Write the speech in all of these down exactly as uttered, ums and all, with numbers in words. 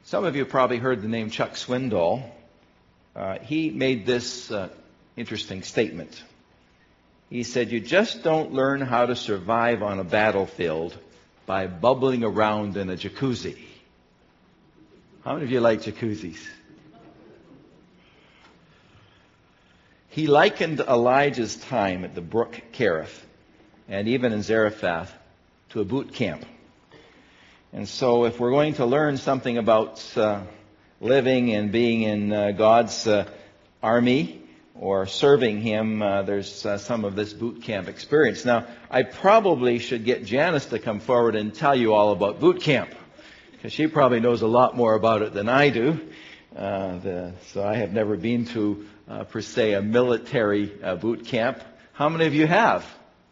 Some of you probably heard the name Chuck Swindoll. Uh, he made this uh, interesting statement. He said, "You just don't learn how to survive on a battlefield by bubbling around in a jacuzzi." How many of you like jacuzzis? He likened Elijah's time at the brook Kerith and even in Zarephath to a boot camp. And so if we're going to learn something about uh, living and being in uh, God's uh, army or serving Him, uh, there's uh, some of this boot camp experience. Now, I probably should get Janice to come forward and tell you all about boot camp, because she probably knows a lot more about it than I do. Uh, the, so I have never been to, uh, per se, a military uh, boot camp. How many of you have?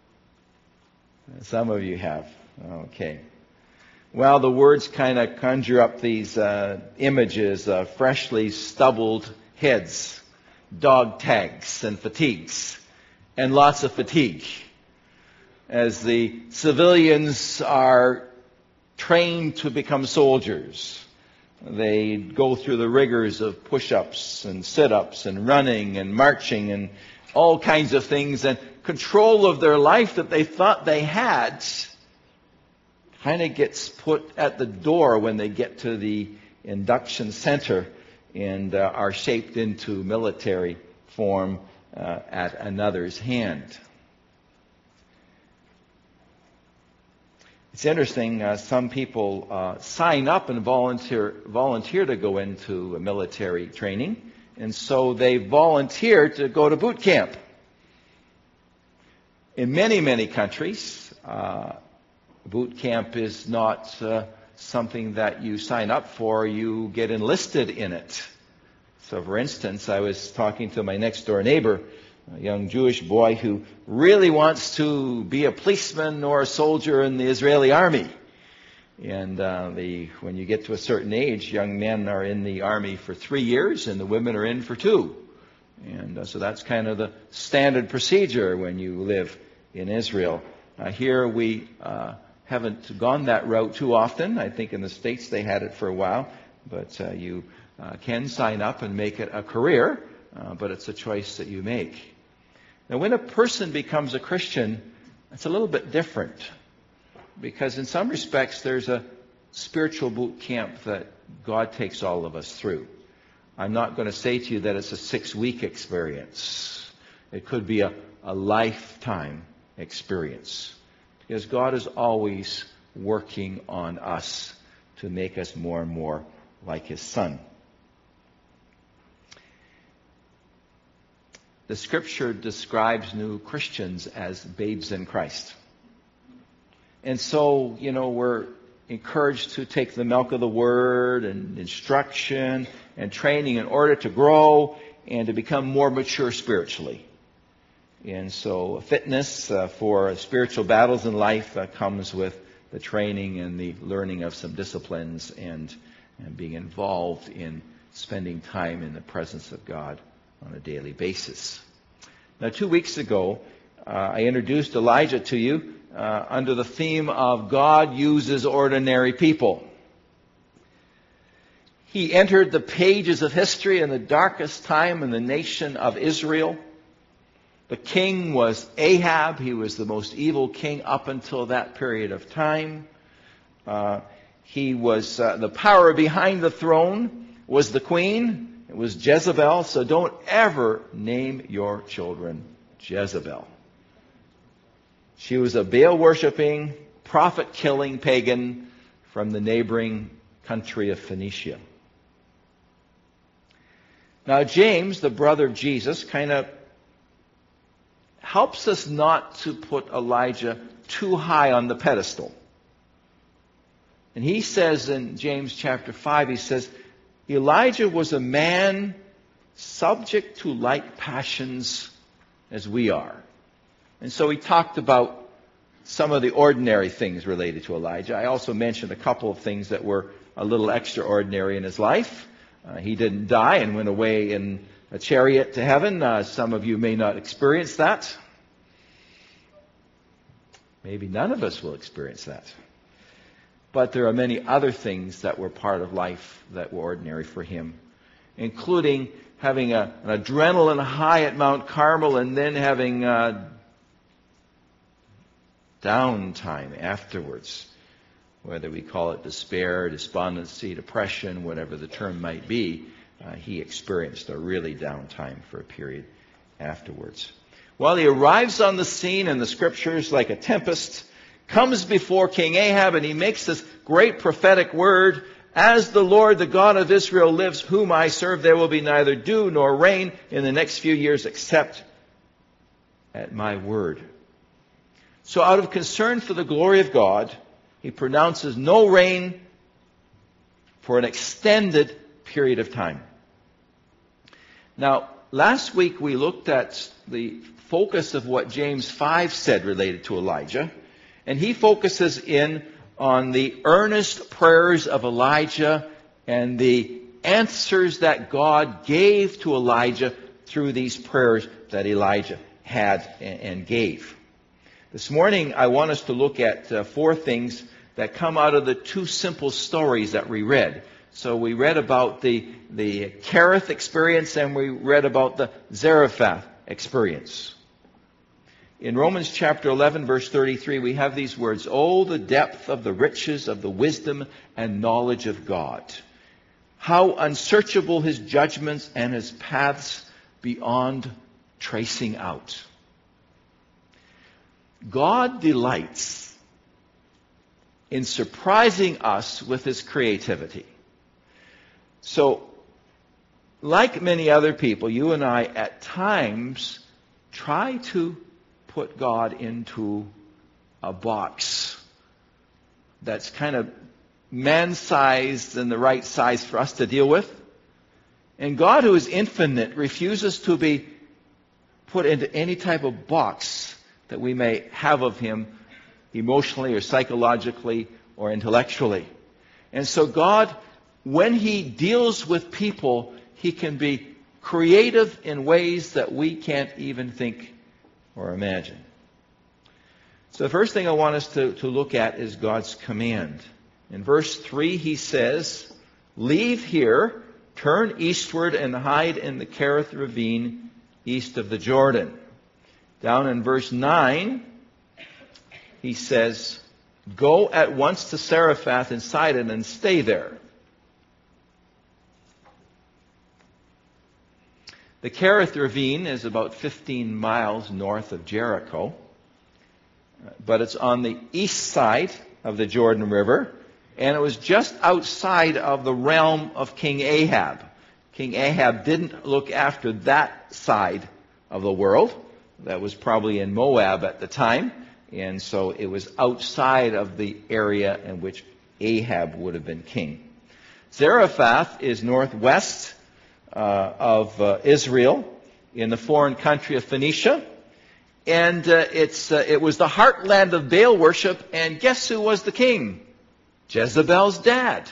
Some of you have. Okay. Well, the words kind of conjure up these uh, images of freshly stubbled heads, dog tags and fatigues, and lots of fatigue as the civilians are trained to become soldiers. They go through the rigors of push-ups and sit-ups and running and marching and all kinds of things, and control of their life that they thought they had kind of gets put at the door when they get to the induction center and uh, are shaped into military form uh, at another's hand. It's interesting, uh, some people uh, sign up and volunteer volunteer to go into military training, and so they volunteer to go to boot camp. In many, many countries, uh, boot camp is not uh, something that you sign up for, you get enlisted in it. So for instance, I was talking to my next door neighbor, a young Jewish boy who really wants to be a policeman or a soldier in the Israeli army. And uh, the, when you get to a certain age, young men are in the army for three years and the women are in for two. And uh, so that's kind of the standard procedure when you live in Israel. Uh, here we uh, haven't gone that route too often. I think in the States they had it for a while. But uh, you uh, can sign up and make it a career, uh, but it's a choice that you make. Now, when a person becomes a Christian, it's a little bit different, because in some respects there's a spiritual boot camp that God takes all of us through. I'm not going to say to you that it's a six-week experience. It could be a, a lifetime experience, because God is always working on us to make us more and more like His Son. The Scripture describes new Christians as babes in Christ. And so, you know, we're encouraged to take the milk of the Word and instruction and training in order to grow and to become more mature spiritually. And so fitness uh, for spiritual battles in life uh, comes with the training and the learning of some disciplines and, and being involved in spending time in the presence of God on a daily basis. Now, two weeks ago, uh, I introduced Elijah to you uh, under the theme of God uses ordinary people. He entered the pages of history in the darkest time in the nation of Israel. The king was Ahab. He was the most evil king up until that period of time. Uh, he was, uh, the power behind the throne was the queen. It was Jezebel, so don't ever name your children Jezebel. She was a Baal-worshipping, prophet-killing pagan from the neighboring country of Phoenicia. Now, James, the brother of Jesus, kind of helps us not to put Elijah too high on the pedestal. And he says in James chapter five, he says, Elijah was a man subject to like passions as we are. And so he talked about some of the ordinary things related to Elijah. I also mentioned a couple of things that were a little extraordinary in his life. Uh, he didn't die and went away in a chariot to heaven. Uh, some of you may not experience that. Maybe none of us will experience that. But there are many other things that were part of life that were ordinary for him, including having a, an adrenaline high at Mount Carmel and then having a downtime afterwards, whether we call it despair, despondency, depression, whatever the term might be. Uh, he experienced a really downtime for a period afterwards. Well, he arrives on the scene in the scriptures like a tempest, comes before King Ahab, and he makes this great prophetic word, "As the Lord, the God of Israel lives, whom I serve, there will be neither dew nor rain in the next few years except at my word." So out of concern for the glory of God, he pronounces no rain for an extended period of time. Now, last week we looked at the focus of what James five said related to Elijah. And he focuses in on the earnest prayers of Elijah and the answers that God gave to Elijah through these prayers that Elijah had and gave. This morning I want us to look at uh, four things that come out of the two simple stories that we read. So we read about the, the Kerith experience and we read about the Zarephath experience. In Romans chapter eleven, verse thirty-three, we have these words, "Oh, the depth of the riches of the wisdom and knowledge of God! How unsearchable his judgments and his paths beyond tracing out." God delights in surprising us with his creativity. So, like many other people, you and I at times try to put God into a box that's kind of man-sized and the right size for us to deal with. And God, who is infinite, refuses to be put into any type of box that we may have of him emotionally or psychologically or intellectually. And so God, when he deals with people, he can be creative in ways that we can't even think or imagine. So the first thing I want us to, to look at is God's command. In verse three, he says, "Leave here, turn eastward, and hide in the Kerith ravine east of the Jordan." Down in verse nine, he says, "Go at once to Zarephath and Sidon and stay there." The Kerith ravine is about fifteen miles north of Jericho, but it's on the east side of the Jordan River, and it was just outside of the realm of King Ahab. King Ahab didn't look after that side of the world. That was probably in Moab at the time, and so it was outside of the area in which Ahab would have been king. Zarephath is northwest uh, of uh, Israel in the foreign country of Phoenicia, and uh, it's uh, it was the heartland of Baal worship, and guess who was the king? Jezebel's dad.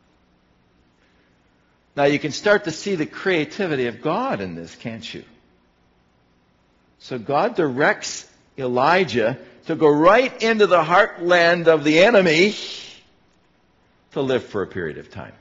Now you can start to see the creativity of God in this, can't you? So God directs Elijah to go right into the heartland of the enemy to live for a period of time.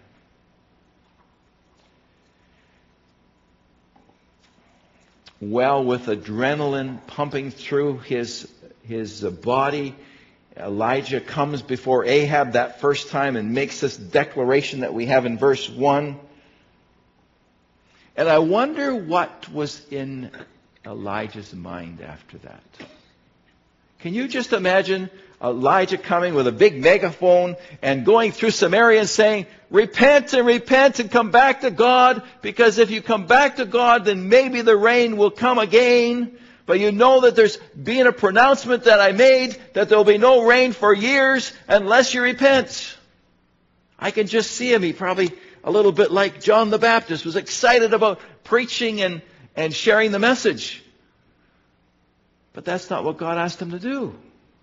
Well, with adrenaline pumping through his, his body, Elijah comes before Ahab that first time and makes this declaration that we have in verse one. And I wonder what was in Elijah's mind after that. Can you just imagine Elijah coming with a big megaphone and going through Samaria and saying, "Repent and repent and come back to God, because if you come back to God, then maybe the rain will come again. But you know that there's been a pronouncement that I made that there will be no rain for years unless you repent." I can just see him. He probably, a little bit like John the Baptist, was excited about preaching and and sharing the message. But that's not what God asked him to do.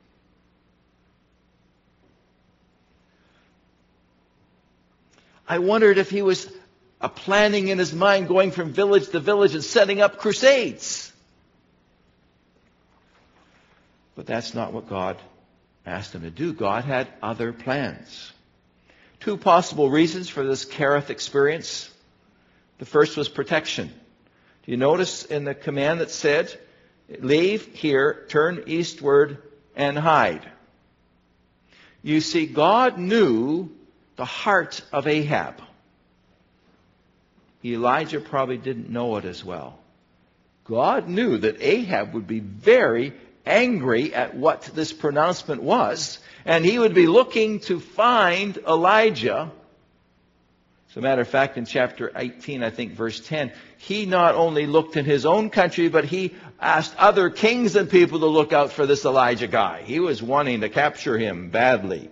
I wondered if he was uh, planning in his mind going from village to village and setting up crusades. But that's not what God asked him to do. God had other plans. Two possible reasons for this Kerith experience. The first was protection. Do you notice in the command that said, leave here, turn eastward, and hide? You see, God knew the heart of Ahab. Elijah probably didn't know it as well. God knew that Ahab would be very angry at what this pronouncement was, and he would be looking to find Elijah. As a matter of fact, in chapter eighteen, I think verse ten, he not only looked in his own country, but he asked other kings and people to look out for this Elijah guy. He was wanting to capture him badly.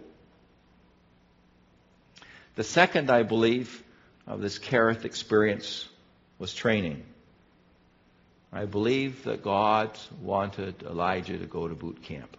The second, I believe, of this Kerith experience was training. I believe that God wanted Elijah to go to boot camp.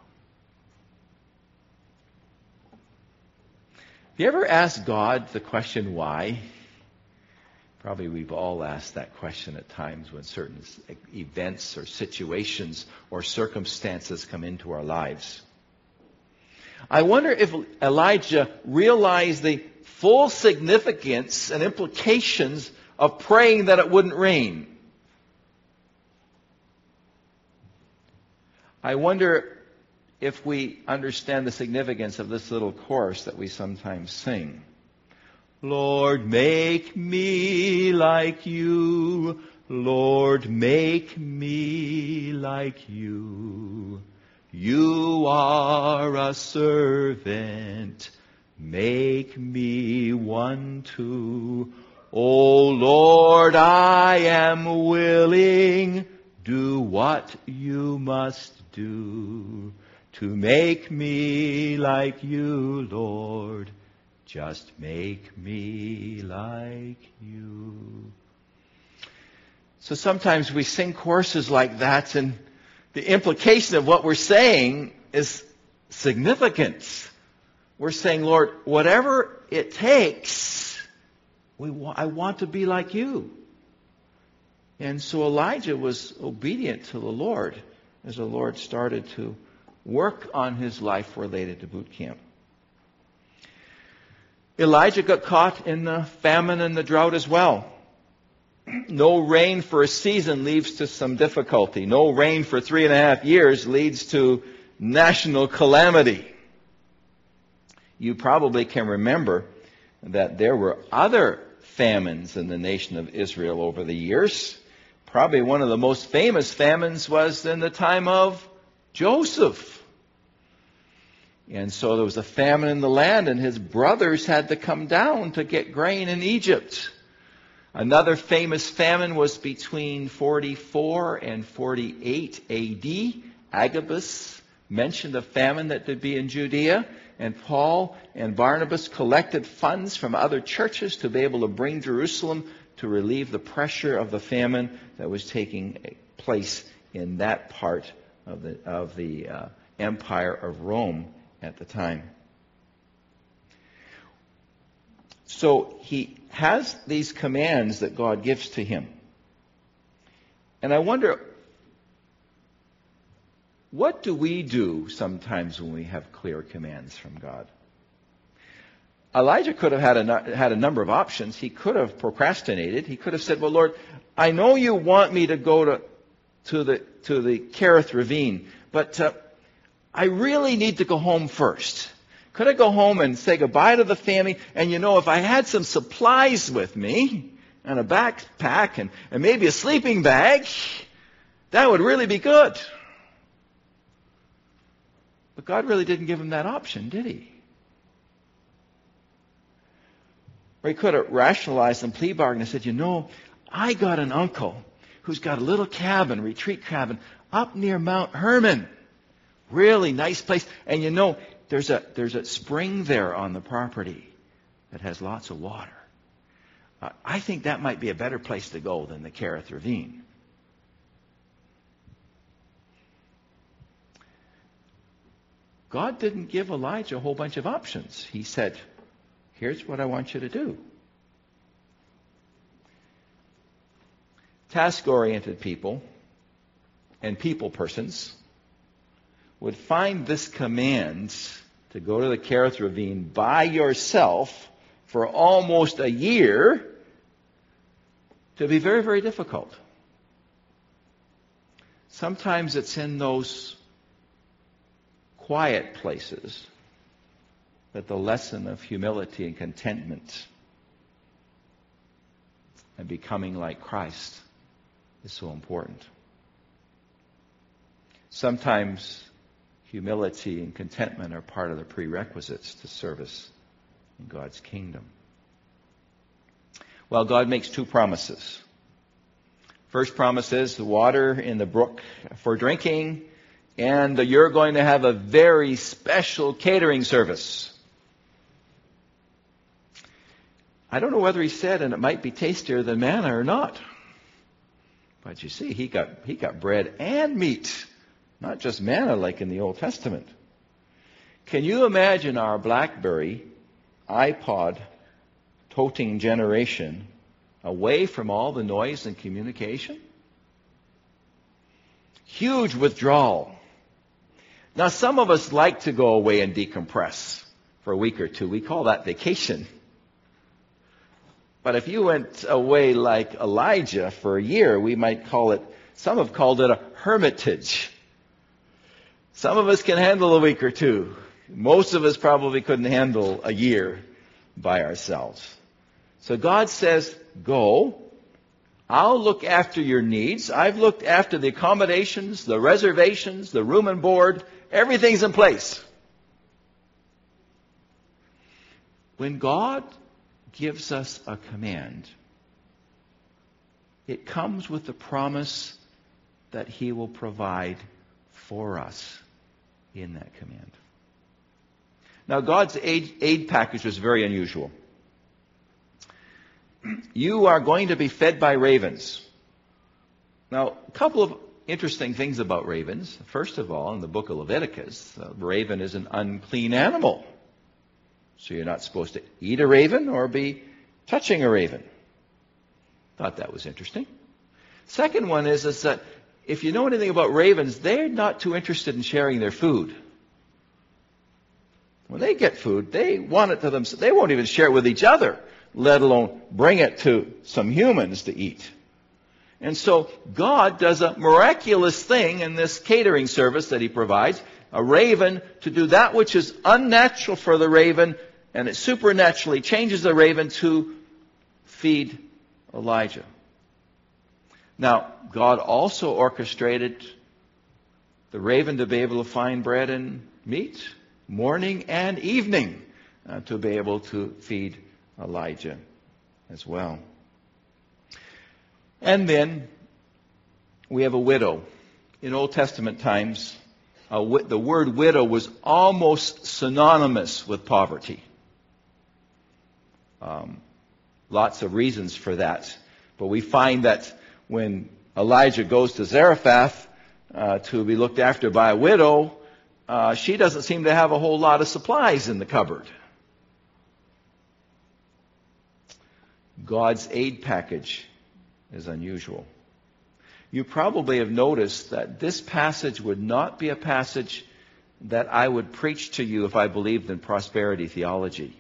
Have you ever asked God the question why? Probably we've all asked that question at times when certain events or situations or circumstances come into our lives. I wonder if Elijah realized the full significance and implications of praying that it wouldn't rain. I wonder if we understand the significance of this little chorus that we sometimes sing. Lord, make me like you. Lord, make me like you. You are a servant. Make me one too. O Lord, I am willing. Do what you must do to make me like you, Lord. Just make me like you. So sometimes we sing choruses like that, and the implication of what we're saying is significant. We're saying, Lord, whatever it takes, we wa- I want to be like you. And so Elijah was obedient to the Lord as the Lord started to work on his life related to boot camp. Elijah got caught in the famine and the drought as well. No rain for a season leads to some difficulty. No rain for three and a half years leads to national calamity. You probably can remember that there were other famines in the nation of Israel over the years. Probably one of the most famous famines was in the time of Joseph. And so there was a famine in the land, and his brothers had to come down to get grain in Egypt. Another famous famine was between forty-four and forty-eight A D. Agabus mentioned a famine that would be in Judea, and Paul and Barnabas collected funds from other churches to be able to bring Jerusalem to relieve the pressure of the famine that was taking place in that part of the, of the uh, empire of Rome at the time. So he has these commands that God gives to him. And I wonder, what do we do sometimes when we have clear commands from God? Elijah could have had a, had a number of options. He could have procrastinated. He could have said, well, Lord, I know you want me to go to, to the, to the Kerith ravine, but uh, I really need to go home first. Could I go home and say goodbye to the family? And you know, if I had some supplies with me, and a backpack, and, and maybe a sleeping bag, that would really be good. But God really didn't give him that option, did he? Or he could have rationalized and plea bargained and said, you know, I got an uncle who's got a little cabin, retreat cabin, up near Mount Hermon. Really nice place. And you know, there's a there's a spring there on the property that has lots of water. Uh, I think that might be a better place to go than the Kerith ravine. God didn't give Elijah a whole bunch of options. He said, here's what I want you to do. Task-oriented people and people persons would find this command to go to the Kerith Ravine by yourself for almost a year to be very, very difficult. Sometimes it's in those quiet places that the lesson of humility and contentment and becoming like Christ is so important. Sometimes humility and contentment are part of the prerequisites to service in God's kingdom. Well, God makes two promises. First promise is the water in the brook for drinking, and you're going to have a very special catering service. I don't know whether he said, and it might be tastier than manna or not. But you see, he got he got bread and meat, not just manna like in the Old Testament. Can you imagine our BlackBerry, iPod toting generation away from all the noise and communication? Huge withdrawal. Now, some of us like to go away and decompress for a week or two. We call that vacation. But if you went away like Elijah for a year, we might call it, some have called it a hermitage. Some of us can handle a week or two. Most of us probably couldn't handle a year by ourselves. So God says, go. I'll look after your needs. I've looked after the accommodations, the reservations, the room and board. Everything's in place. When God gives us a command, it comes with the promise that He will provide for us in that command. Now, God's aid, aid package was very unusual. You are going to be fed by ravens. Now, a couple of interesting things about ravens. First of all, in the book of Leviticus, a raven is an unclean animal. So you're not supposed to eat a raven or be touching a raven. Thought that was interesting. Second one is, is that if you know anything about ravens, they're not too interested in sharing their food. When they get food, they want it to themselves. They won't even share it with each other, let alone bring it to some humans to eat. And so God does a miraculous thing in this catering service that He provides, a raven to do that which is unnatural for the raven, and it supernaturally changes the raven to feed Elijah. Now, God also orchestrated the raven to be able to find bread and meat morning and evening uh, to be able to feed Elijah as well. And then we have a widow. In Old Testament times, a wi- the word widow was almost synonymous with poverty. Um, lots of reasons for that. But we find that when Elijah goes to Zarephath uh, to be looked after by a widow, uh, she doesn't seem to have a whole lot of supplies in the cupboard. God's aid package is unusual. You probably have noticed that this passage would not be a passage that I would preach to you if I believed in prosperity theology.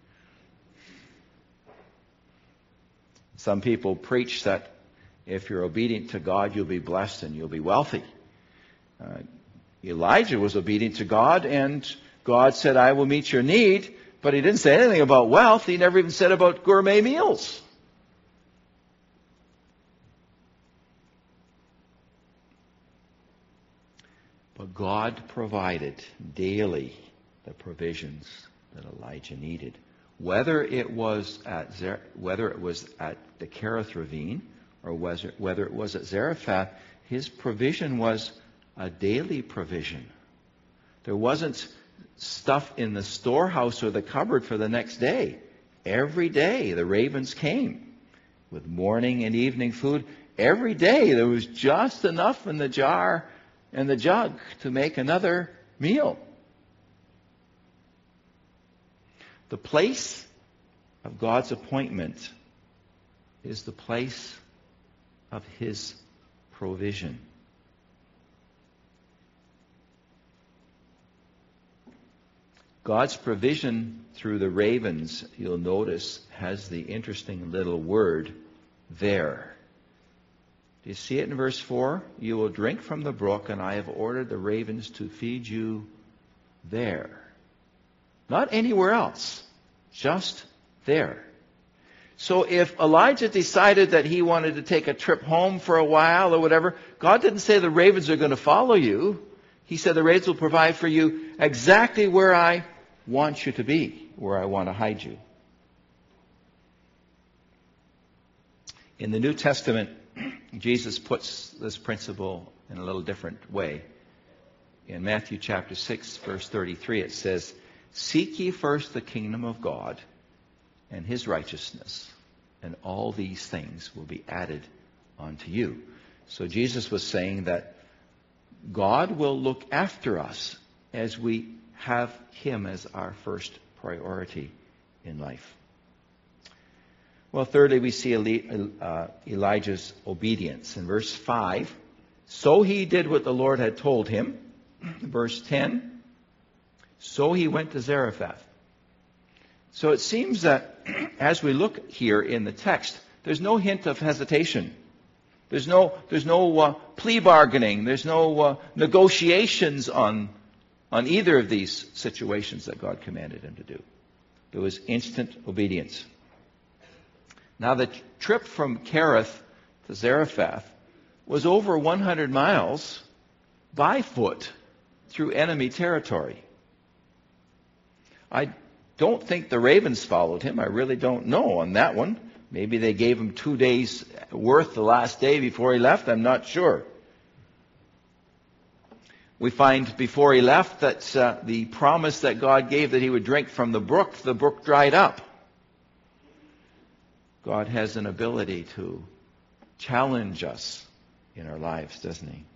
Some people preach that if you're obedient to God, you'll be blessed and you'll be wealthy. Uh, Elijah was obedient to God, and God said, I will meet your need, but He didn't say anything about wealth. He never even said about gourmet meals. But God provided daily the provisions that Elijah needed. Whether it was at Zer- whether it was at the Kerith Ravine or was it, whether it was at Zarephath, His provision was a daily provision. There wasn't stuff in the storehouse or the cupboard for the next day. Every day the ravens came with morning and evening food. Every day there was just enough in the jar and the jug to make another meal. The place of God's appointment is the place of His provision. God's provision through the ravens, you'll notice, has the interesting little word, there. Do you see it in verse four? You will drink from the brook, and I have ordered the ravens to feed you there. Not anywhere else, just there. So if Elijah decided that he wanted to take a trip home for a while or whatever, God didn't say the ravens are going to follow you. He said the ravens will provide for you exactly where I want you to be, where I want to hide you. In the New Testament, Jesus puts this principle in a little different way. In Matthew chapter six, verse thirty-three, it says, "Seek ye first the kingdom of God and his righteousness, and all these things will be added unto you." So Jesus was saying that God will look after us as we have him as our first priority in life. Well, thirdly, we see Elijah's obedience. In verse five, so he did what the Lord had told him. Verse ten, so he went to Zarephath. So it seems that as we look here in the text, there's no hint of hesitation. There's no, there's no uh, plea bargaining. There's no uh, negotiations on, on either of these situations that God commanded him to do. There was instant obedience. Now, the trip from Kerith to Zarephath was over one hundred miles by foot through enemy territory. I don't think the ravens followed him. I really don't know on that one. Maybe they gave him two days' worth the last day before he left. I'm not sure. We find before he left that uh, the promise that God gave that he would drink from the brook, the brook dried up. God has an ability to challenge us in our lives, doesn't he?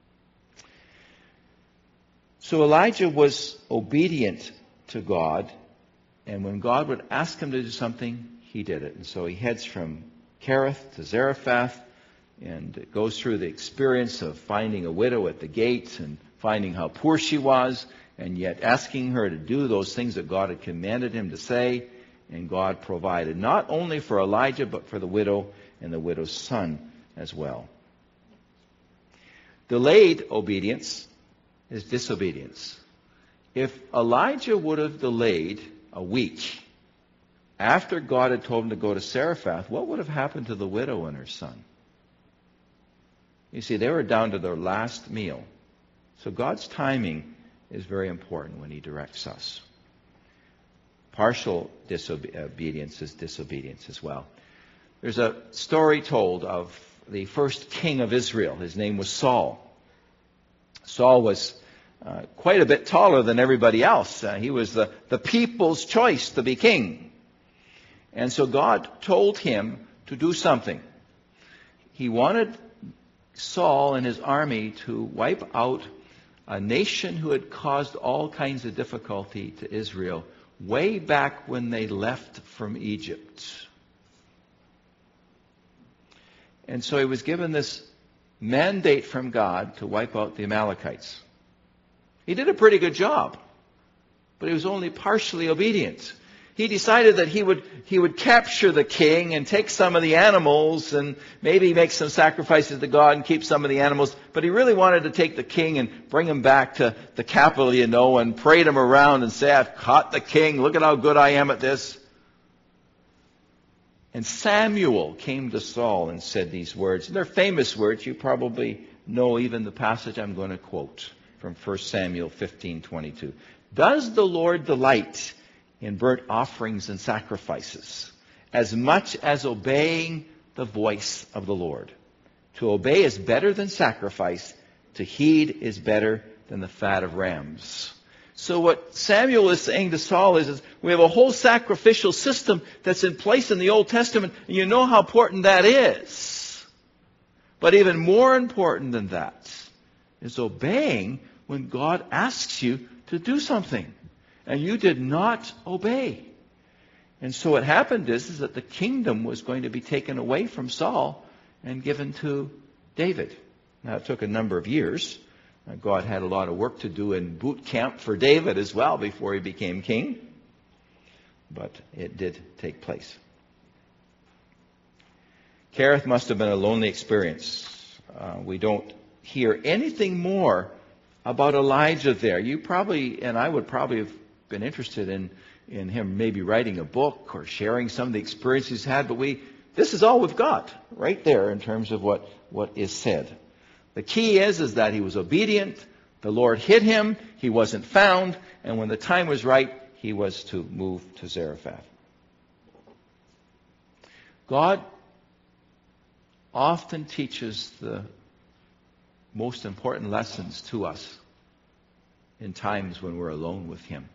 So Elijah was obedient to God, and when God would ask him to do something, he did it. And so he heads from Kerith to Zarephath, and it goes through the experience of finding a widow at the gate and finding how poor she was, and yet asking her to do those things that God had commanded him to say. And God provided not only for Elijah, but for the widow and the widow's son as well. Delayed obedience is disobedience. If Elijah would have delayed a week after God had told him to go to Zarephath, what would have happened to the widow and her son? You see, they were down to their last meal. So God's timing is very important when he directs us. Partial disobedience is disobedience as well. There's a story told of the first king of Israel. His name was Saul. Saul was uh, quite a bit taller than everybody else. Uh, he was the, the people's choice to be king. And so God told him to do something. He wanted Saul and his army to wipe out a nation who had caused all kinds of difficulty to Israel way back when they left from Egypt. And so he was given this mandate from God to wipe out the Amalekites. He did a pretty good job, but he was only partially obedient. He decided that he would he would capture the king and take some of the animals and maybe make some sacrifices to God and keep some of the animals. But he really wanted to take the king and bring him back to the capital, you know, and parade him around and say, "I've caught the king. Look at how good I am at this." And Samuel came to Saul and said these words. And they're famous words. You probably know even the passage I'm going to quote from First Samuel fifteen twenty-two. "Does the Lord delight in burnt offerings and sacrifices, as much as obeying the voice of the Lord? To obey is better than sacrifice. To heed is better than the fat of rams." So what Samuel is saying to Saul is, is we have a whole sacrificial system that's in place in the Old Testament, and you know how important that is. But even more important than that is obeying when God asks you to do something. And you did not obey. And so what happened is, is that the kingdom was going to be taken away from Saul and given to David. Now, it took a number of years, Uh, God had a lot of work to do in boot camp for David as well before he became king. But it did take place. Kerith must have been a lonely experience. Uh, we don't hear anything more about Elijah there. You probably, and I would probably have been interested in, in him maybe writing a book or sharing some of the experiences he's had, but we, this is all we've got right there in terms of what, what is said. The key is, is that he was obedient, the Lord hid him, he wasn't found, and when the time was right, he was to move to Zarephath. God often teaches the most important lessons to us in times when we're alone with him.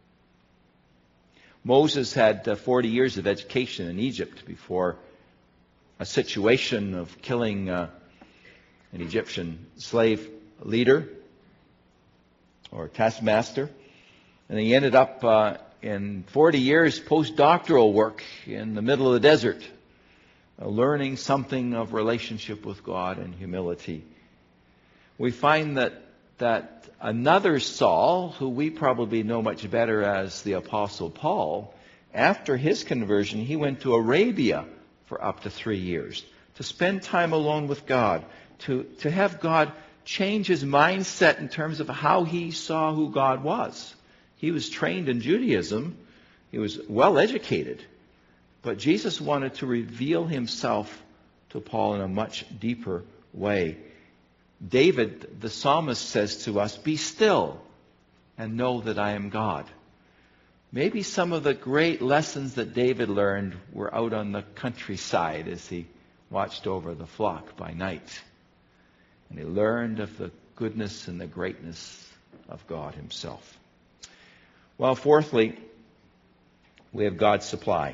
Moses had uh, forty years of education in Egypt before a situation of killing uh, an Egyptian slave leader or taskmaster. And he ended up uh, in forty years postdoctoral work in the middle of the desert, uh, learning something of relationship with God and humility. We find that that another Saul, who we probably know much better as the Apostle Paul, after his conversion, he went to Arabia for up to three years to spend time alone with God, to, to have God change his mindset in terms of how he saw who God was. He was trained in Judaism. He was well educated. But Jesus wanted to reveal himself to Paul in a much deeper way. David, the psalmist, says to us, "Be still and know that I am God." Maybe some of the great lessons that David learned were out on the countryside as he watched over the flock by night. And he learned of the goodness and the greatness of God himself. Well, fourthly, we have God's supply.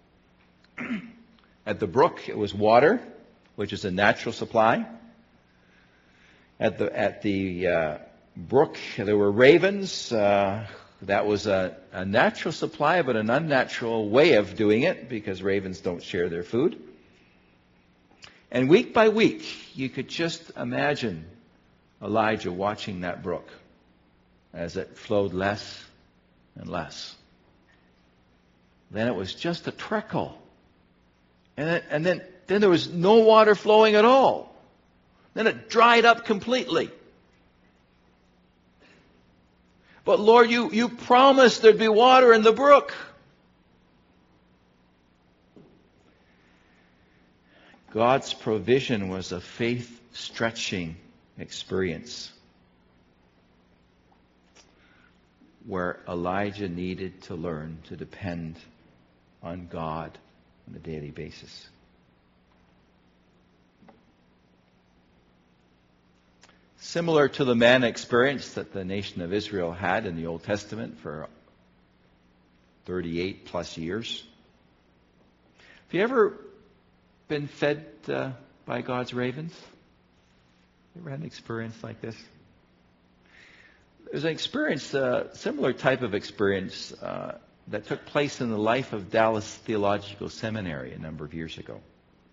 At the brook, it was water, which is a natural supply. At the at the uh, brook, there were ravens. Uh, that was a, a natural supply, but an unnatural way of doing it because ravens don't share their food. And week by week, you could just imagine Elijah watching that brook as it flowed less and less. Then it was just a trickle. And then, and then, then there was no water flowing at all. Then it dried up completely. But Lord, you, you promised there'd be water in the brook. God's provision was a faith-stretching experience where Elijah needed to learn to depend on God on a daily basis. Similar to the manna experience that the nation of Israel had in the Old Testament for thirty-eight plus years. Have you ever been fed uh, by God's ravens? You ever had an experience like this? There's an experience, uh, similar type of experience uh, that took place in the life of Dallas Theological Seminary a number of years ago.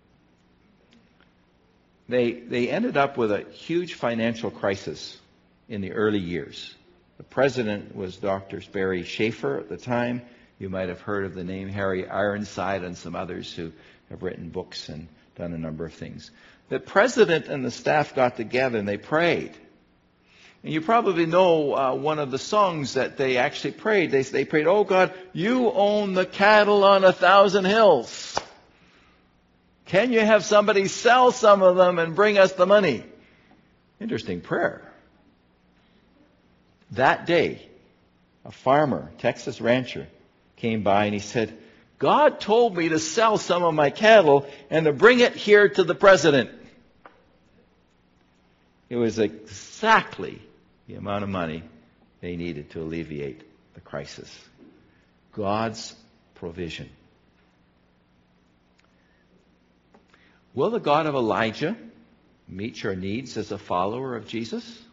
They, they ended up with a huge financial crisis in the early years. The president was Doctor Barry Schaefer at the time. You might have heard of the name Harry Ironside and some others who have written books and done a number of things. The president and the staff got together and they prayed. And you probably know uh, one of the songs that they actually prayed. They, they prayed, "Oh God, you own the cattle on a thousand hills. Can you have somebody sell some of them and bring us the money?" Interesting prayer. That day, a farmer, Texas rancher, came by and he said, "God told me to sell some of my cattle and to bring it here to the president." It was exactly the amount of money they needed to alleviate the crisis. God's provision. Will the God of Elijah meet your needs as a follower of Jesus?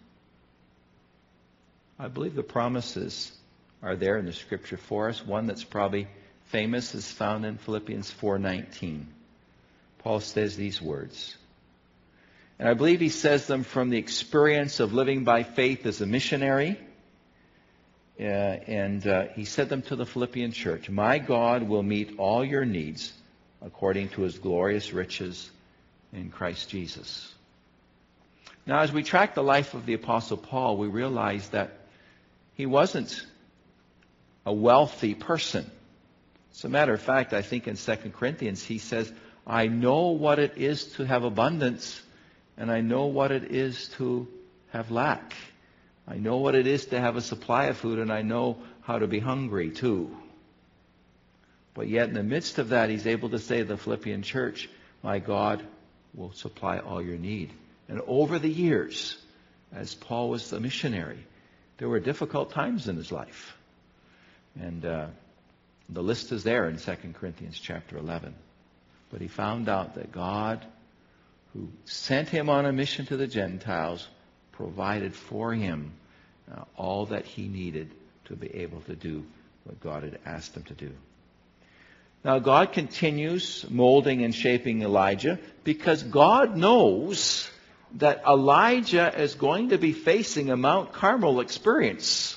I believe the promises are there in the Scripture for us. One that's probably famous is found in Philippians four nineteen. Paul says these words, And I believe he says them from the experience of living by faith as a missionary. Uh, and uh, he said them to the Philippian church. My God will meet all your needs according to his glorious riches in Christ Jesus. Now, as we track the life of the Apostle Paul, we realize that he wasn't a wealthy person. As a matter of fact, I think in Second Corinthians he says, I know what it is to have abundance, and I know what it is to have lack. I know what it is to have a supply of food, and I know how to be hungry too. But yet in the midst of that, he's able to say to the Philippian church, my God will supply all your need. And over the years, as Paul was a missionary, there were difficult times in his life. And uh, the list is there in Second Corinthians chapter eleven. But he found out that God, who sent him on a mission to the Gentiles, provided for him uh, all that he needed to be able to do what God had asked him to do. Now, God continues molding and shaping Elijah because God knows that Elijah is going to be facing a Mount Carmel experience.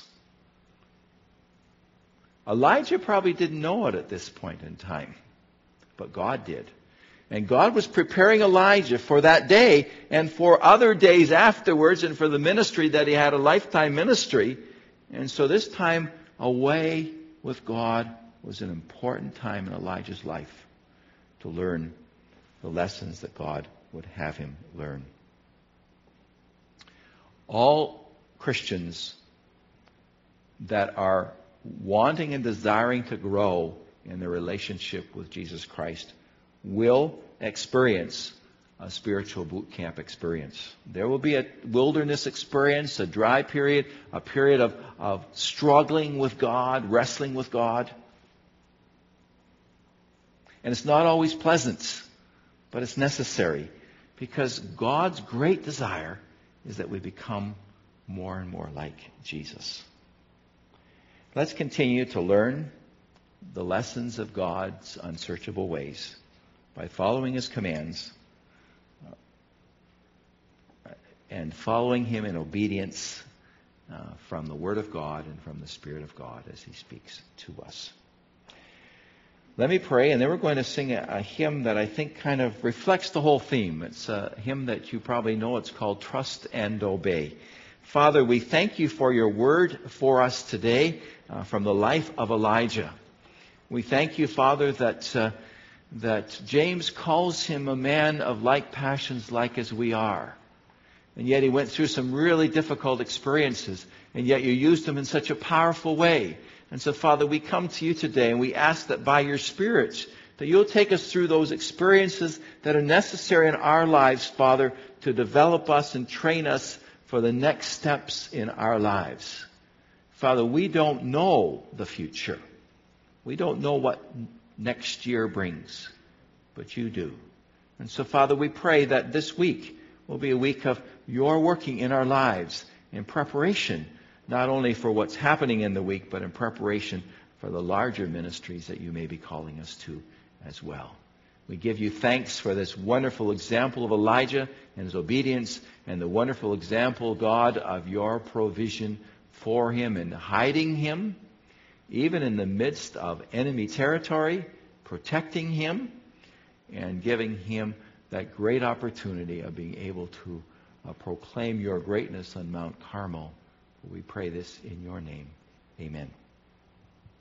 Elijah probably didn't know it at this point in time, but God did. And God was preparing Elijah for that day and for other days afterwards and for the ministry that he had, a lifetime ministry. And so this time away with God was an important time in Elijah's life to learn the lessons that God would have him learn. All Christians that are wanting and desiring to grow in their relationship with Jesus Christ will experience a spiritual boot camp experience. There will be a wilderness experience, a dry period, a period of, of struggling with God, wrestling with God. And it's not always pleasant, but it's necessary because God's great desire is that we become more and more like Jesus. Let's continue to learn the lessons of God's unsearchable ways by following his commands and following him in obedience uh, from the Word of God and from the Spirit of God as he speaks to us. Let me pray, and then we're going to sing a, a hymn that I think kind of reflects the whole theme. It's a hymn that you probably know. It's called Trust and Obey. Father, we thank you for your word for us today uh, from the life of Elijah. We thank you, Father, that uh, that James calls him a man of like passions like as we are. And yet he went through some really difficult experiences, and yet you used him in such a powerful way. And so, Father, we come to you today and we ask that by your Spirit, that you'll take us through those experiences that are necessary in our lives, Father, to develop us and train us for the next steps in our lives. Father, we don't know the future. We don't know what next year brings, but you do. And so, Father, we pray that this week will be a week of your working in our lives in preparation, not only for what's happening in the week, but in preparation for the larger ministries that you may be calling us to as well. We give you thanks for this wonderful example of Elijah and his obedience, and the wonderful example, God, of your provision for him and hiding him, even in the midst of enemy territory, protecting him, and giving him that great opportunity of being able to uh, proclaim your greatness on Mount Carmel. We pray this in your name. Amen.